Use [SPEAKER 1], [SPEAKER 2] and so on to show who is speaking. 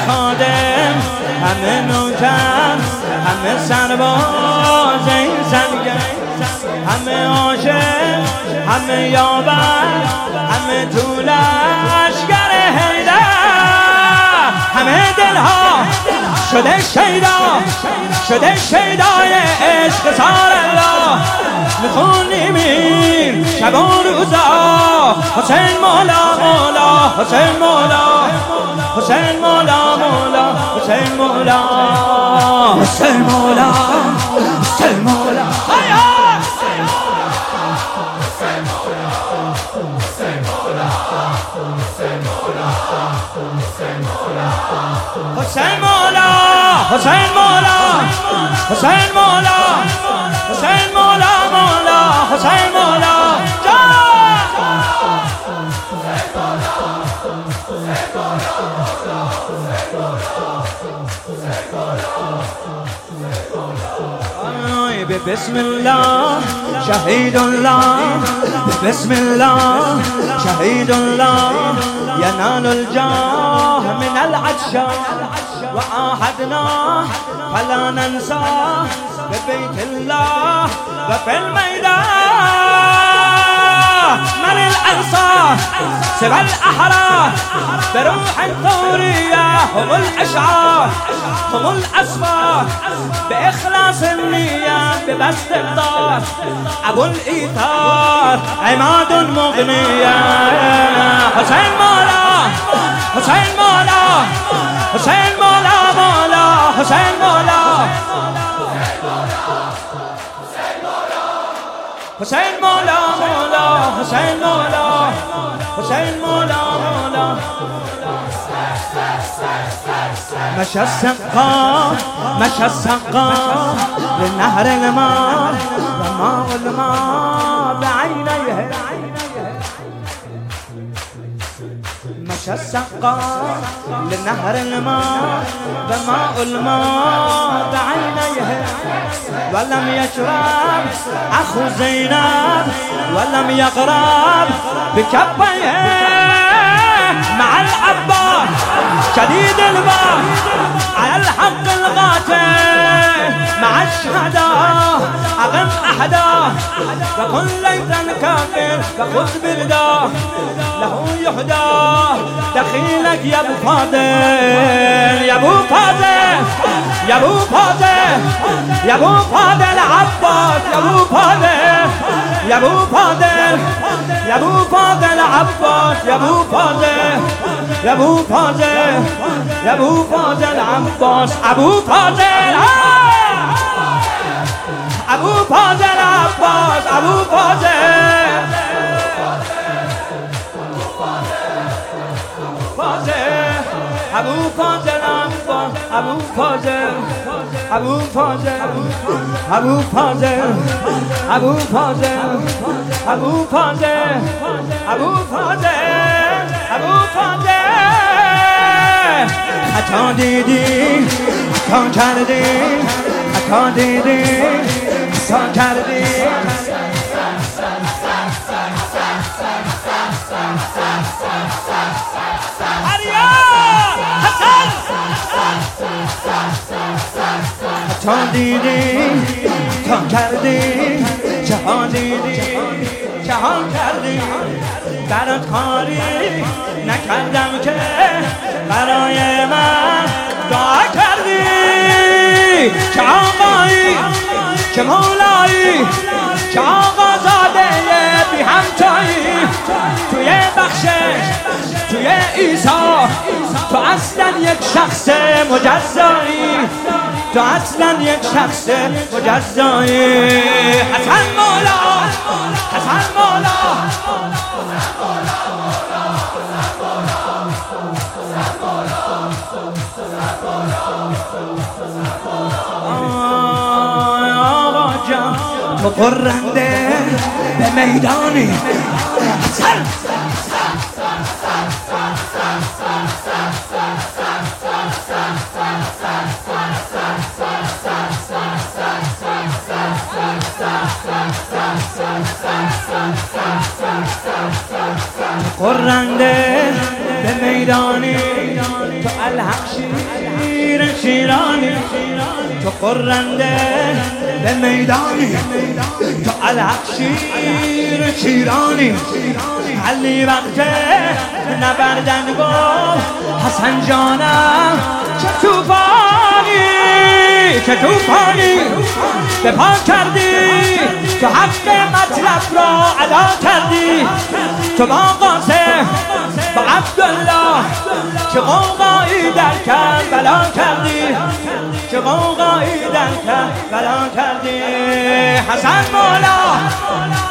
[SPEAKER 1] خادم، همه نوکر، همه سرباز این سرگرد، همه عاشق، همه یاور، همه تو لشکر حیدر، همه دلها شده شیدای عشق سار الله. میخونیم این شب و روزا حسین مولا مولا، حسین مولا، حسین مولا مولا، حسین مولا، حسین مولا، حسین مولا، حسین مولا، حسین مولا، حسین مولا، حسین مولا مولا، حسین مولا بسم الله شهید الله، بسم الله شهید الله، ينال الجاه من العطشان وعاهدنا فلا ننساه ببيت الله وفي الميدان. من الأنصار سوى الأحرار بروح ثورية، هم الأشعار هم الأسفار بإخلاص النية ببسط الدار. أبو الإيثار عماد مغنية، حسين مولا، حسين مولا، حسين مولا مولا، حسين مولا، حسين مولا مولا، حسين مولا، حسين مولا مولا. مشى السقاف مشى السقاف للنهر الماء، وماء الماء بعينيه. مشى السقاف للنهر الماء، وماء الماء بعينيه. ولم يشرب أخو زينب، ولم يقرب بكفيه. مع العباس شديد البار على الحق القاتل، مع الشهداء أغم أحداه. فكن ليت الكافر فخذ برداه، له يهدى دخيلك يا ابو فاضل، يا ابو فاضل، يا ابو فاضل، يا ابو فاضل عباس، يا ابو فاضل، يا ابو فاضل، يا ابو فاضل عباس، يا ابو فاضل، يا ابو فاضل، يا ابو فاضل عباس، ابو فاضل، ابو فاضل عباس، ابو فاضل، ابو فاضل عباس، ابو فاضل، ابو فاضل، ابو فاضل، ابو فاضل، ابو فاضل، ابو فاضل، ابو فاضل. خطا دیدی خطا کردی، خطا دیدی خطا کردی. خطا دیدی خطا کردی، جهان دیدی جهان کردی. برات کاری نکردم که برای من دعا کردی. که آقایی که مولایی که آقا زاده بی همتایی. توی بخشش توی عیسی تو اصلا یک شخص مجزایی، تو اصلا یک شخص مجزایی. حسن مولا، حسن مولا، آقا جان تو پرنده به میدانی. حسن پرنده به میدانی، تو الحق شی شیرانی تو خرنده به میدانی تو الحق شیر شیرانی علی وقته نبردن گفت حسن جانم چه توفانی به پا کردی تو حق مطلب را ادا کردی تو با قاسم با عبدالله چه قوقایی در کربلا کردی چه قوقایی در کربلا کردی حسن مولا